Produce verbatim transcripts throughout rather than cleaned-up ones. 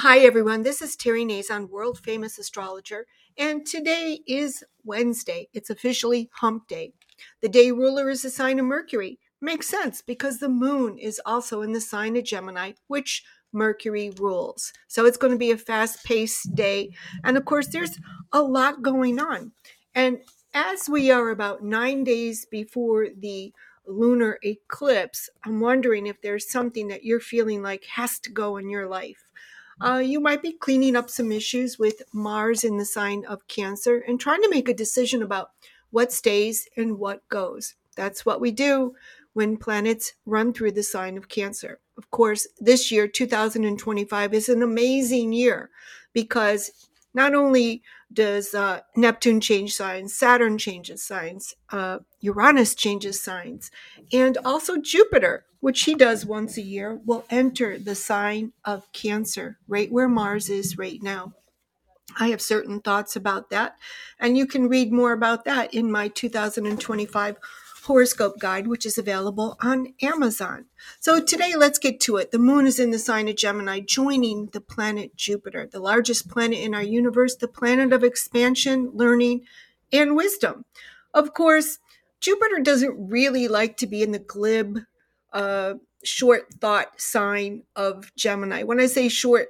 Hi, everyone. This is Terry Nazon, world famous astrologer, and today is Wednesday. It's officially hump day. The day ruler is the sign of Mercury. Makes sense because the moon is also in the sign of Gemini, which Mercury rules. So it's going to be a fast paced day. And of course, there's a lot going on. And as we are about nine days before the lunar eclipse, I'm wondering if there's something that you're feeling like has to go in your life. Uh, you might be cleaning up some issues with Mars in the sign of Cancer and trying to make a decision about what stays and what goes. That's what we do when planets run through the sign of Cancer. Of course, this year, two thousand twenty-five, is an amazing year because not only does uh, Neptune change signs, Saturn changes signs, uh, Uranus changes signs, and also Jupiter, which he does once a year, will enter the sign of Cancer, right where Mars is right now. I have certain thoughts about that, and you can read more about that in my two thousand twenty-five horoscope guide, which is available on Amazon. So today, let's get to it. The moon is in the sign of Gemini, joining the planet Jupiter, the largest planet in our universe, the planet of expansion, learning, and wisdom. Of course, Jupiter doesn't really like to be in the glib, uh, short thought sign of Gemini. When I say short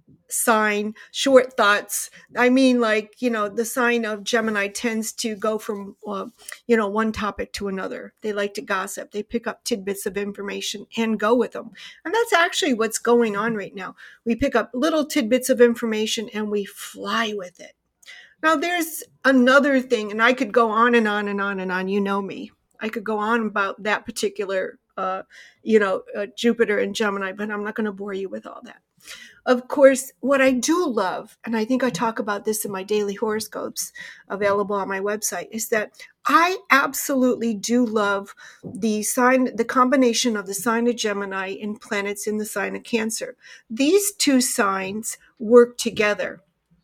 sign, short thoughts, I mean, like, you know, the sign of Gemini tends to go from, uh, you know, one topic to another. They like to gossip. They pick up tidbits of information and go with them. And that's actually what's going on right now. We pick up little tidbits of information and we fly with it. Now, there's another thing, and I could go on and on and on and on. You know me. I could go on about that particular, uh, you know, uh, Jupiter and Gemini, but I'm not going to bore you with all that. Of course, what I do love, and I think I talk about this in my daily horoscopes available on my website, is that I absolutely do love the sign, the combination of the sign of Gemini and planets in the sign of Cancer. These two signs work together.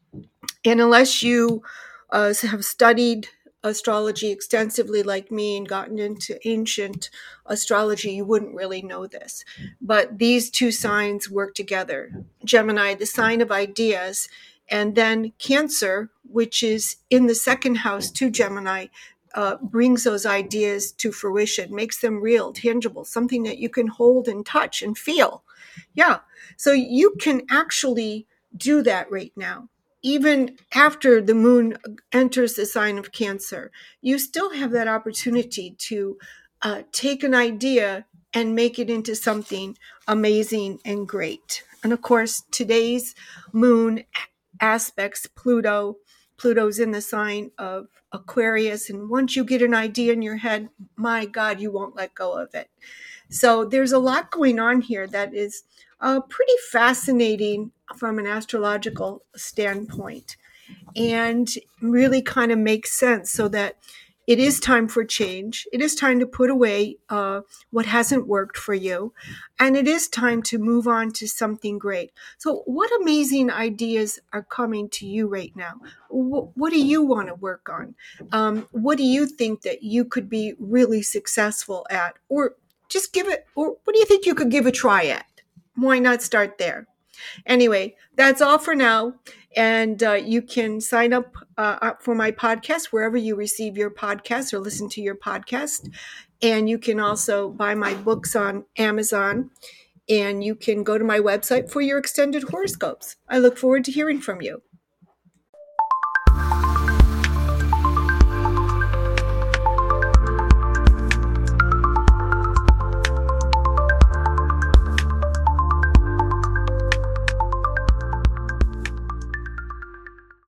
And unless you uh, have studied astrology extensively like me and gotten into ancient astrology, you wouldn't really know this. But these two signs work together. Gemini, the sign of ideas, and then Cancer, which is in the second house to Gemini, uh, brings those ideas to fruition, makes them real, tangible, something that you can hold and touch and feel. Yeah. So you can actually do that right now. Even after the moon enters the sign of Cancer, you still have that opportunity to uh, take an idea and make it into something amazing and great. And of course, today's moon aspects Pluto. Pluto's in the sign of Aquarius. And once you get an idea in your head, my God, you won't let go of it. So there's a lot going on here that is uh, pretty fascinating from an astrological standpoint and really kind of makes sense, so that it is time for change. It is time to put away uh, what hasn't worked for you, and it is time to move on to something great. So what amazing ideas are coming to you right now? W- what do you want to work on? Um, what do you think that you could be really successful at? Or just give it, or what do you think you could give a try at? Why not start there? Anyway, that's all for now. And uh, you can sign up, uh, up for my podcast wherever you receive your podcast or listen to your podcast. And you can also buy my books on Amazon. And you can go to my website for your extended horoscopes. I look forward to hearing from you.